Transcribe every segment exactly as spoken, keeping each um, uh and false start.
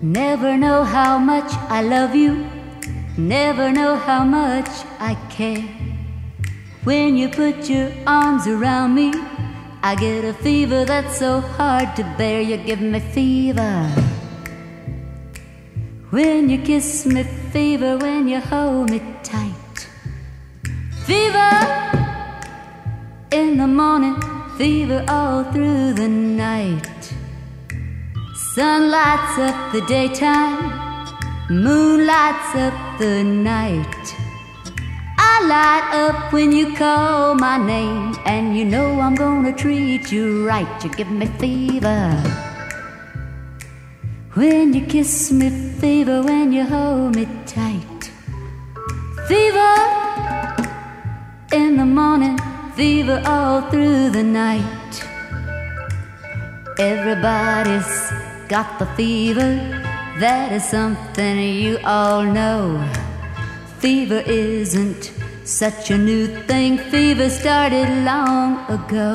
Never know how much I love you, never know how much I care. When you put your arms around me, I get a fever that's so hard to bear. You give me fever when you kiss me, fever when you hold me tight. Fever in the morning, fever all through the night. Sun lights up the daytime, moon lights up the night. I light up when you call my name, and you know I'm gonna treat you right. You give me fever when you kiss me, fever when you hold me tight. Fever in the morning, fever all through the night. Everybody's got the fever, that is something you all know. Fever isn't such a new thing, fever started long ago.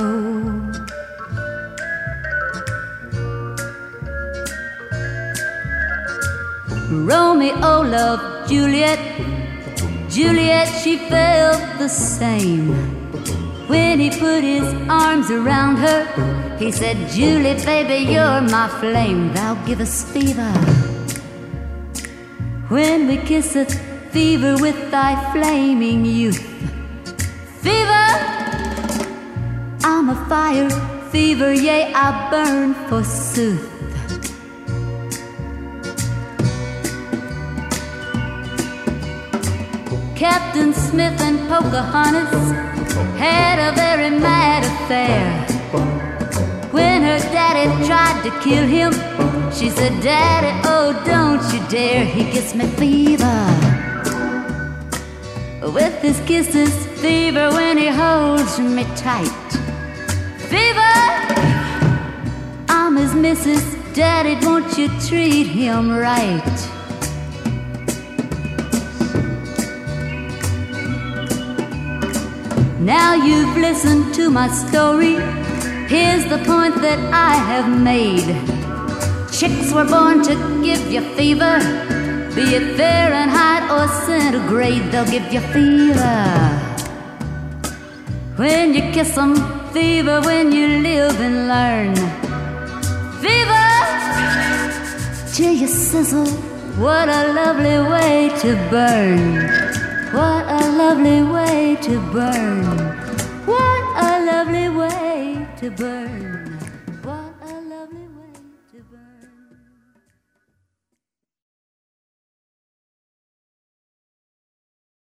Romeo loved Juliet, Juliet, she felt the same. When he put his arms around her, he said, Julie, baby, you're my flame. Thou give us fever when we kiss it, fever with thy flaming youth. Fever, I'm a fire, fever, yea, I burn forsooth. Captain Smith and Pocahontas had a very mad affair. When her daddy tried to kill him, she said, Daddy, oh, don't you dare. He gives me fever with his kisses, fever when he holds me tight. Fever, I'm his missus, Daddy, won't you treat him right? Now you've listened to my story, here's the point that I have made. Chicks were born to give you fever, be it Fahrenheit or centigrade, they'll give you fever when you kiss them, fever when you live and learn. Fever till you sizzle, what a lovely way to burn. What a lovely way to burn. What a lovely way to burn.